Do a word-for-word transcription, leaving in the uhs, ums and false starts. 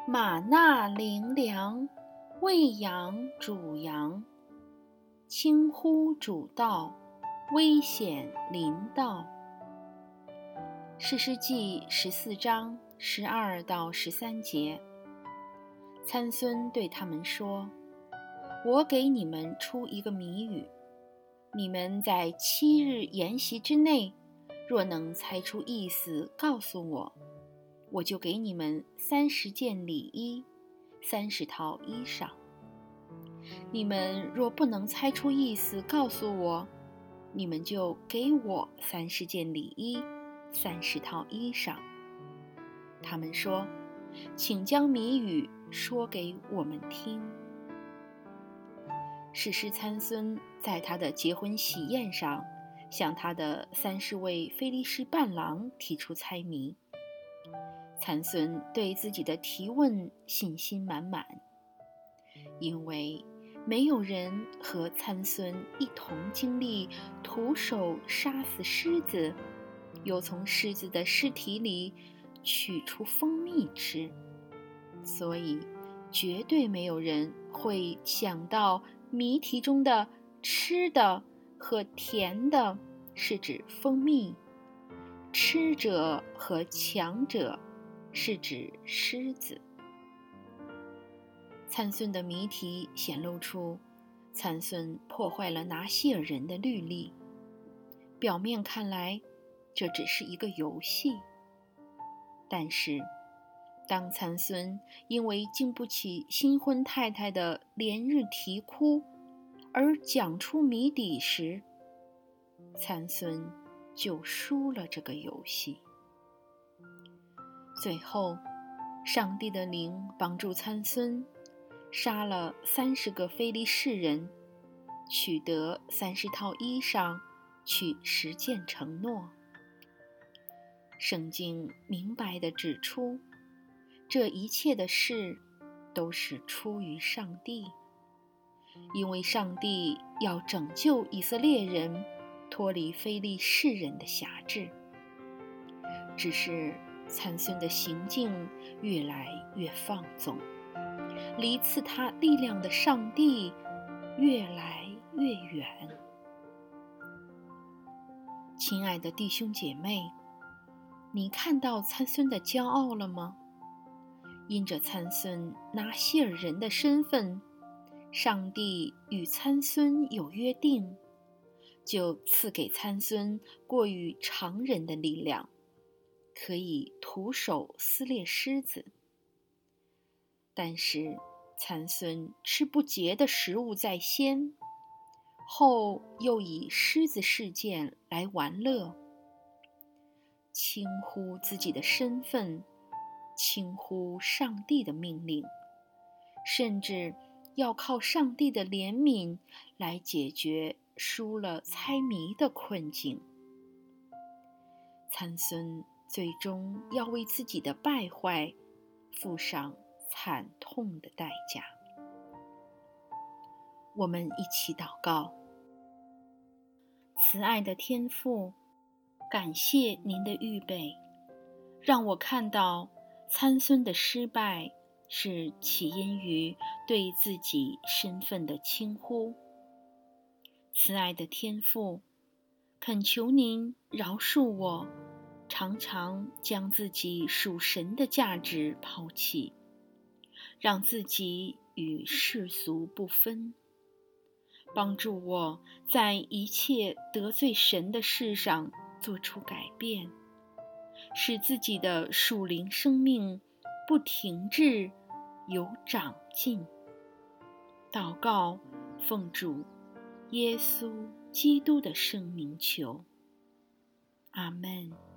马纳灵粮，喂养主羊。轻呼主道，危险临到。士师记十四章十二到十三节，参孙对他们说：我给你们出一个谜语，你们在七日筵席之内，若能猜出意思告诉我，我就给你们三十件礼衣，三十套衣裳。你们若不能猜出意思告诉我，你们就给我三十件礼衣，三十套衣裳。他们说：请将谜语说给我们听。士师参孙在他的结婚喜宴上，向他的三十位非利士伴郎提出猜谜。参孙对自己的提问信心满满，因为没有人和参孙一同经历徒手杀死狮子，又从狮子的尸体里取出蜂蜜吃，所以绝对没有人会想到谜题中的吃的和甜的是指蜂蜜，吃者和强者是指狮子。参孙的谜题显露出参孙破坏了拿细尔人的律例，表面看来这只是一个游戏，但是当参孙因为经不起新婚太太的连日啼哭而讲出谜底时，参孙就输了这个游戏。最后，上帝的灵帮助参孙杀了三十个非利士人，取得三十套衣裳，去实践承诺。圣经明白地指出，这一切的事都是出于上帝，因为上帝要拯救以色列人脱离非利士人的辖制。只是参孙的行径越来越放纵，离赐他力量的上帝越来越远。亲爱的弟兄姐妹，你看到参孙的骄傲了吗？因着参孙拿细尔人的身份，上帝与参孙有约定，就赐给参孙过于常人的力量，可以徒手撕裂狮子。但是参孙吃不洁的食物在先，后又以狮子事件来玩乐，轻忽自己的身份，轻忽上帝的命令，甚至要靠上帝的怜悯来解决输了猜谜的困境。参孙最终要为自己的败坏付上惨痛的代价。我们一起祷告。慈爱的天父，感谢您的预备，让我看到参孙的失败是起因于对自己身份的轻忽。慈爱的天父，恳求您饶恕我，常常将自己属神的价值抛弃，让自己与世俗不分，帮助我在一切得罪神的事上做出改变，使自己的属灵生命不停滞，有长进。祷告，奉主耶稣基督的圣名求，阿们。